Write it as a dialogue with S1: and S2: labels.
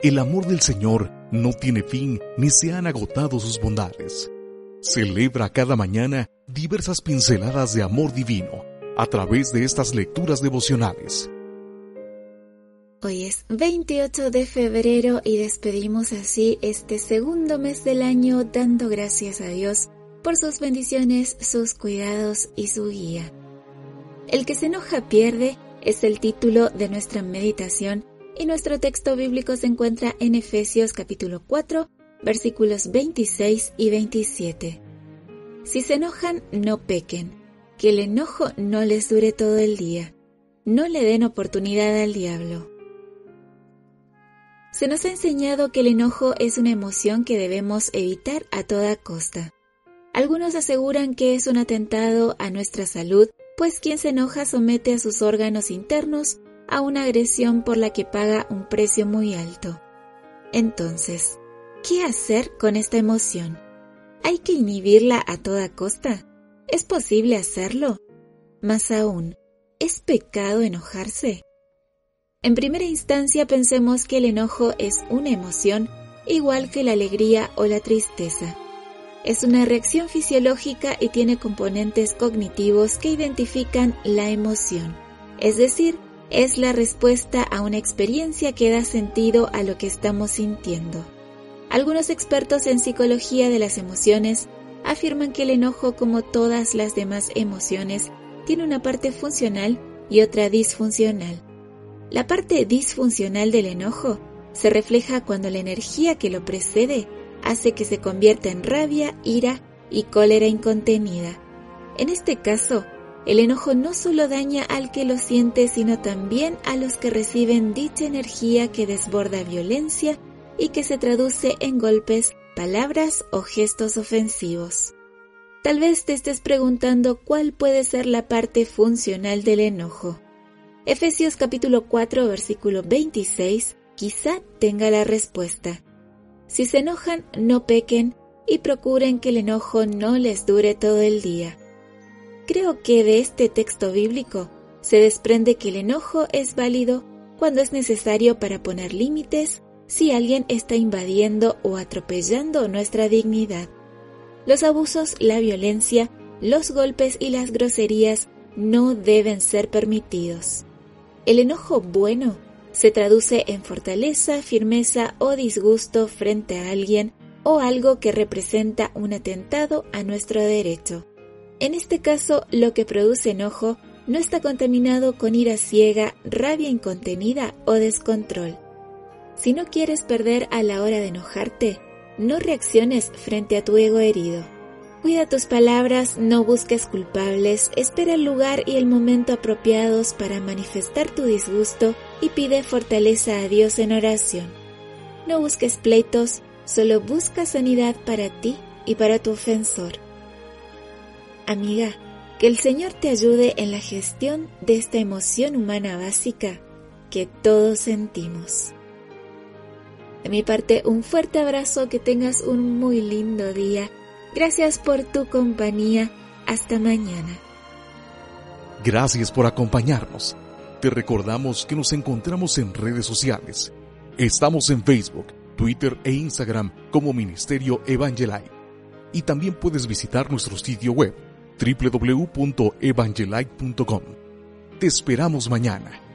S1: El amor del Señor no tiene fin ni se han agotado sus bondades. Celebra cada mañana diversas pinceladas de amor divino a través de estas lecturas devocionales.
S2: Hoy es 28 de febrero y despedimos así este segundo mes del año dando gracias a Dios por sus bendiciones, sus cuidados y su guía. El que se enoja pierde es el título de nuestra meditación y nuestro texto bíblico se encuentra en Efesios capítulo 4, versículos 26 y 27. Si se enojan, no pequen, que el enojo no les dure todo el día. No le den oportunidad al diablo. Se nos ha enseñado que el enojo es una emoción que debemos evitar a toda costa. Algunos aseguran que es un atentado a nuestra salud, pues quien se enoja somete a sus órganos internos a una agresión por la que paga un precio muy alto. Entonces, ¿qué hacer con esta emoción? ¿Hay que inhibirla a toda costa? ¿Es posible hacerlo? Más aún, ¿es pecado enojarse? En primera instancia pensemos que el enojo es una emoción igual que la alegría o la tristeza. Es una reacción fisiológica y tiene componentes cognitivos que identifican la emoción, es decir, es la respuesta a una experiencia que da sentido a lo que estamos sintiendo. Algunos expertos en psicología de las emociones afirman que el enojo, como todas las demás emociones, tiene una parte funcional y otra disfuncional. La parte disfuncional del enojo se refleja cuando la energía que lo precede hace que se convierta en rabia, ira y cólera incontenida. En este caso, el enojo no solo daña al que lo siente, sino también a los que reciben dicha energía que desborda violencia y que se traduce en golpes, palabras o gestos ofensivos. Tal vez te estés preguntando cuál puede ser la parte funcional del enojo. Efesios capítulo 4, versículo 26, quizá tenga la respuesta. Si se enojan, no pequen y procuren que el enojo no les dure todo el día. Creo que de este texto bíblico se desprende que el enojo es válido cuando es necesario para poner límites si alguien está invadiendo o atropellando nuestra dignidad. Los abusos, la violencia, los golpes y las groserías no deben ser permitidos. El enojo bueno se traduce en fortaleza, firmeza o disgusto frente a alguien o algo que representa un atentado a nuestro derecho. En este caso, lo que produce enojo no está contaminado con ira ciega, rabia incontenida o descontrol. Si no quieres perder a la hora de enojarte, no reacciones frente a tu ego herido. Cuida tus palabras, no busques culpables, espera el lugar y el momento apropiados para manifestar tu disgusto y pide fortaleza a Dios en oración. No busques pleitos, solo busca sanidad para ti y para tu ofensor. Amiga, que el Señor te ayude en la gestión de esta emoción humana básica que todos sentimos. De mi parte, un fuerte abrazo, que tengas un muy lindo día. Gracias por tu compañía. Hasta mañana.
S1: Gracias por acompañarnos. Te recordamos que nos encontramos en redes sociales. Estamos en Facebook, Twitter e Instagram como Ministerio Evangelite. Y también puedes visitar nuestro sitio web www.evangelite.com. Te esperamos mañana.